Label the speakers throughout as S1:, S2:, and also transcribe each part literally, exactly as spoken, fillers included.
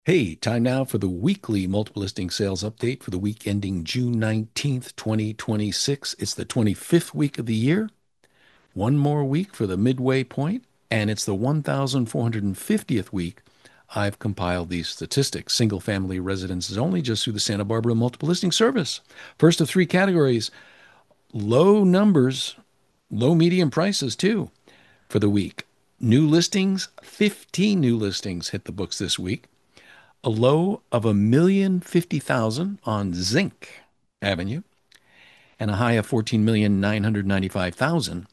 S1: Hey, time now for the weekly multiple listing sales update for the week ending June nineteenth, twenty twenty-six. It's the twenty-fifth week of the year. One more week for the midway point, and it's the one thousand four hundred fiftieth week I've compiled these statistics. Single family residences only, just through the Santa Barbara Multiple Listing Service. First of three categories, low numbers, low medium prices too for the week. New listings, fifteen new listings hit the books this week. A low of a million fifty thousand on Zinc Avenue, and a high of fourteen million nine hundred ninety-five thousand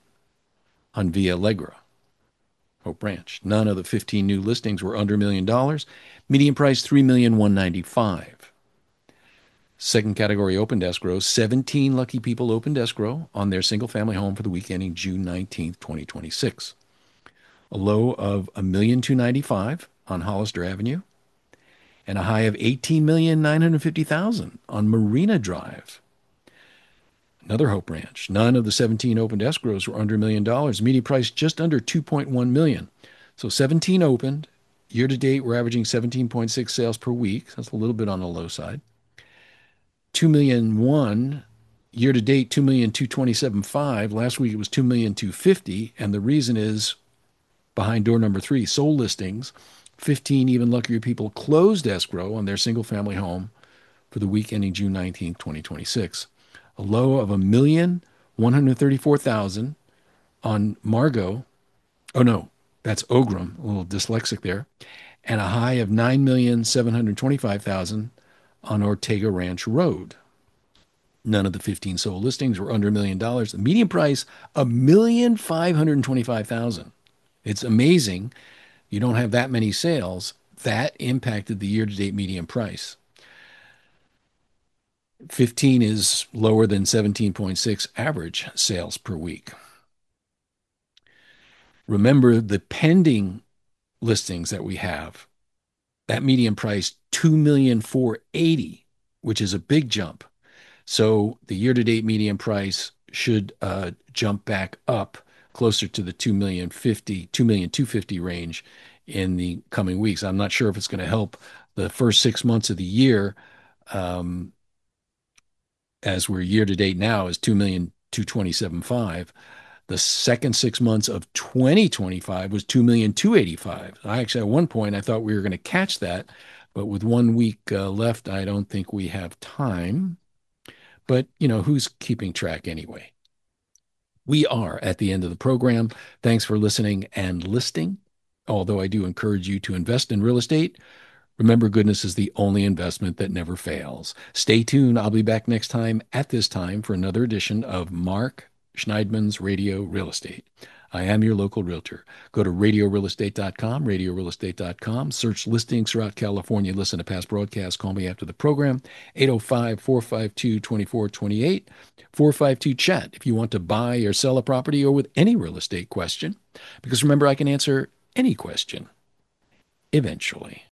S1: on Via Allegra, Hope Ranch. None of the fifteen new listings were under a million dollars. Median price three million one hundred ninety-five thousand. Second category opened escrow. seventeen lucky people opened escrow on their single family home for the week ending June nineteenth, twenty twenty-six. A low of one million two hundred ninety-five thousand on Hollister Avenue, and a high of eighteen million nine hundred fifty thousand on Marina Drive. Another Hope Ranch. None of the seventeen opened escrows were under a million dollars. Median price just under two point one million dollars. So seventeen opened. Year to date, we're averaging seventeen point six sales per week. That's a little bit on the low side. two million one. Year to date, two million two hundred twenty-seven thousand five. Last week it was two million two hundred fifty thousand, and the reason is behind door number three, sold listings. fifteen even luckier people closed escrow on their single family home for the week ending June nineteenth, twenty twenty-six. A low of one million one hundred thirty-four thousand on Margot. Oh no, that's Ogram, a little dyslexic there. And a high of nine million seven hundred twenty-five thousand on Ortega Ranch Road. None of the fifteen sold listings were under a million dollars. The median price, one million five hundred twenty-five thousand. It's amazing you don't have that many sales. That impacted the year-to-date median price. fifteen is lower than seventeen point six average sales per week. Remember the pending listings that we have, that median price two million four hundred eighty thousand, which is a big jump. So the year-to-date median price should uh, jump back up closer to the two million fifty, two million two hundred fifty range in the coming weeks. I'm not sure if it's going to help the first six months of the year, um, as we're year to date now is two million two hundred twenty-seven thousand five hundred. The second six months of twenty twenty-five was two million two hundred eighty-five thousand. I actually, at one point, I thought we were going to catch that, but with one week uh, left, I don't think we have time. But, you know, who's keeping track anyway? We are at the end of the program. Thanks for listening and listing. Although I do encourage you to invest in real estate, remember, goodness is the only investment that never fails. Stay tuned. I'll be back next time at this time for another edition of Mark Schneidman's Radio Real Estate. I am your local realtor. Go to radio real estate dot com, radio real estate dot com. Search listings throughout California. Listen to past broadcasts. Call me after the program, eight oh five, four five two, two four two eight, four five two chat if you want to buy or sell a property or with any real estate question. Because remember, I can answer any question eventually.